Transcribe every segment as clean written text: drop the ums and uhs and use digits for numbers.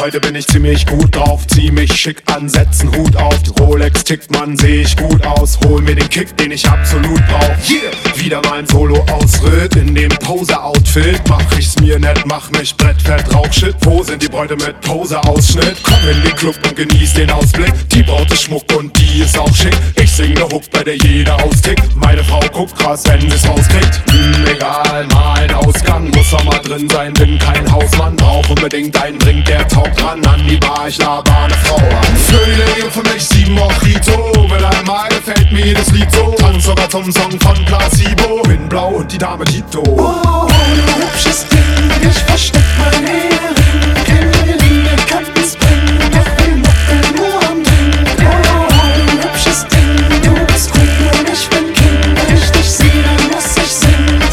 Heute bin ich ziemlich gut drauf, zieh mich schick an, setz 'n Hut auf. Die Rolex tickt, Mann, seh ich gut aus. Hol mir den Kick, den ich absolut brauch. Yeah! Wieder mal ein Solo-Ausritt in dem Pose-Outfit. Mach ich's mir nett, mach mich brettfett, Rauchshit. Wo sind die Bräute mit Pose-Ausschnitt? Komm in den Club und genieß den Ausblick. Die Braut ist Schmuck und die ist auch schick. Ich sing ne Hook, bei der jeder austickt. Meine Frau guckt krass, wenn sie's rauskriegt. Egal, mal ein Ausgang, muss auch mal drin sein, bin kein Hausmann. Brauch unbedingt einen Drink, der taugt ran. An die Bar, ich laber ne Frau an. Für die Lady für mich 7 Mojito. Wenn einmal gefällt mir das Lied so. Tanz sogar zum Song von Placebo. Bin blau und die Dame Tito. Oh, du hübsches Ding, ich versteck mein Ehering. Keine Linie kann es bringen, doch wir muckeln nur am Ring. Oh, du hübsches Ding, du bist Queen und ich bin King. Wenn ich dich seh, dann muss ich singen.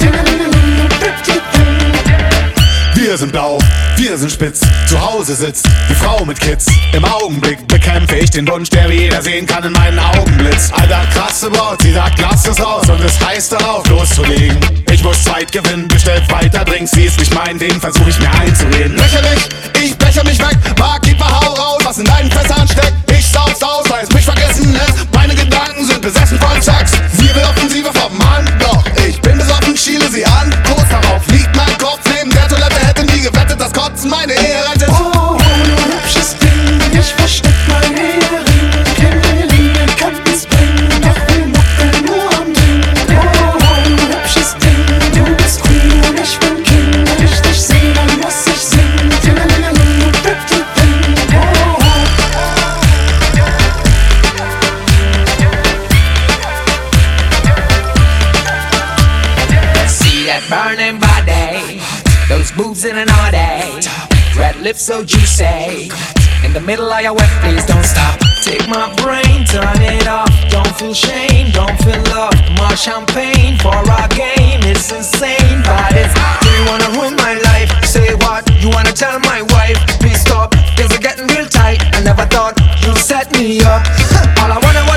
Wir sind blau, wir sind spitz, zu Hause sitzt die Frau mit Kids. Im Augenblick bekämpfe ich den Wunsch, der wie jeder sehen kann in meinen Augenblitz. Alter, krasse Braut, sie sagt, lass es raus und es heißt darauf loszulegen. Ich muss Zeit gewinnen, bestellt weiter Drinks, sie ist nicht mein Ding, versuch ich mir einzureden. Lächerlich, ich becher mich weg, Barkeeper, hau raus, was in deinen Fässern steckt. Ich sauf's aus, weil es mich vergessen lässt, meine Gedanken sind besessen von Sex. Sie will Offensive vom Mann, doch ich bin besoffen, schiele sie an. Kurz darauf liegt mein Kopf neben der Toilette, hätte nie gewettet, dass Kotzen meine Ehe rettet. Oh, du hübsches Ding, ich versteck mein Ehering. Keine Linie kann es bringen, doch wir muckeln nur am Ring. Oh, du hübsches Ding, du bist Queen und ich bin King. Wenn ich dich seh, dann muss ich singen. See that burning body, those boobs in an order, red lips so juicy. In the middle of your wet, please don't stop. Take my brain, turn it off. Don't feel shame, don't feel love. More champagne for our game. It's insane, but it's. Do you wanna ruin my life? Say what? You wanna tell my wife? Please stop. Things are getting real tight. I never thought you'd set me up. All I wanna